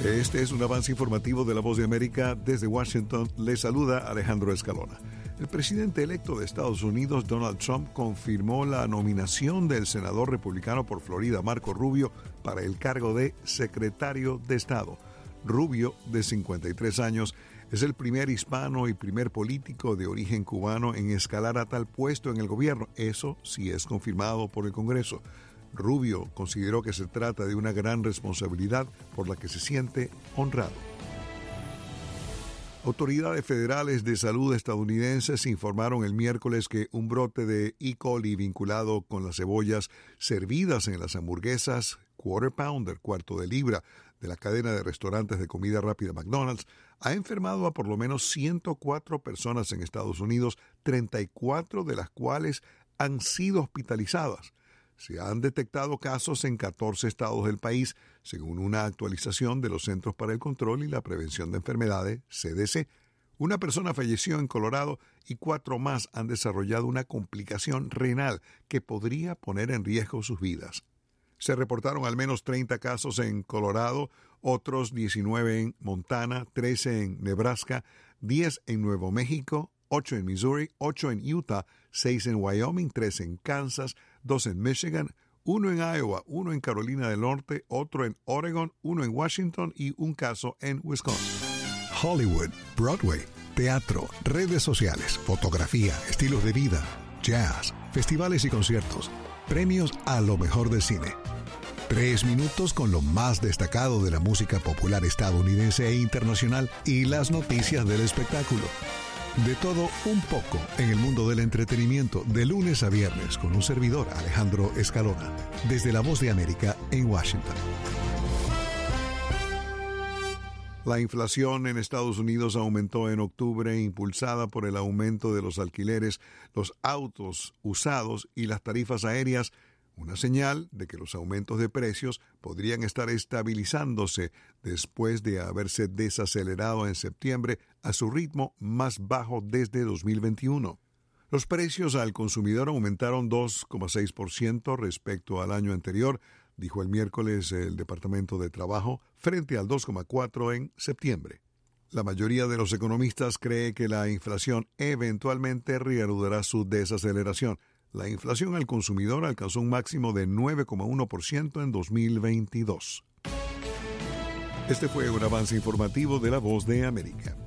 Este es un avance informativo de La Voz de América. Desde Washington le saluda Alejandro Escalona. El presidente electo de Estados Unidos, Donald Trump, confirmó la nominación del senador republicano por Florida, Marco Rubio, para el cargo de secretario de Estado. Rubio, de 53 años, es el primer hispano y primer político de origen cubano en escalar a tal puesto en el gobierno. Eso sí es confirmado por el Congreso. Rubio consideró que se trata de una gran responsabilidad por la que se siente honrado. Autoridades federales de salud estadounidenses informaron el miércoles que un brote de E. coli vinculado con las cebollas servidas en las hamburguesas Quarter Pounder, cuarto de libra, de la cadena de restaurantes de comida rápida McDonald's, ha enfermado a por lo menos 104 personas en Estados Unidos, 34 de las cuales han sido hospitalizadas. Se han detectado casos en 14 estados del país, según una actualización de los Centros para el Control y la Prevención de Enfermedades, CDC. Una persona falleció en Colorado y 4 más han desarrollado una complicación renal que podría poner en riesgo sus vidas. Se reportaron al menos 30 casos en Colorado, otros 19 en Montana, 13 en Nebraska, 10 en Nuevo México, 8 en Missouri, 8 en Utah, 6 en Wyoming, 3 en Kansas, 2 en Michigan, 1 en Iowa, 1 en Carolina del Norte, otro en Oregon, 1 en Washington y un caso en Wisconsin. Hollywood, Broadway, teatro, redes sociales, fotografía, estilos de vida, jazz, festivales y conciertos, premios a lo mejor del cine. 3 minutos con lo más destacado de la música popular estadounidense e internacional y las noticias del espectáculo. De todo un poco en el mundo del entretenimiento, de lunes a viernes, con un servidor, Alejandro Escalona, desde La Voz de América en Washington. La inflación en Estados Unidos aumentó en octubre, impulsada por el aumento de los alquileres, los autos usados y las tarifas aéreas, una señal de que los aumentos de precios podrían estar estabilizándose después de haberse desacelerado en septiembre a su ritmo más bajo desde 2021. Los precios al consumidor aumentaron 2,6% respecto al año anterior, dijo el miércoles el Departamento de Trabajo, frente al 2,4% en septiembre. La mayoría de los economistas cree que la inflación eventualmente reanudará su desaceleración. La inflación al consumidor alcanzó un máximo de 9,1% en 2022. Este fue un avance informativo de La Voz de América.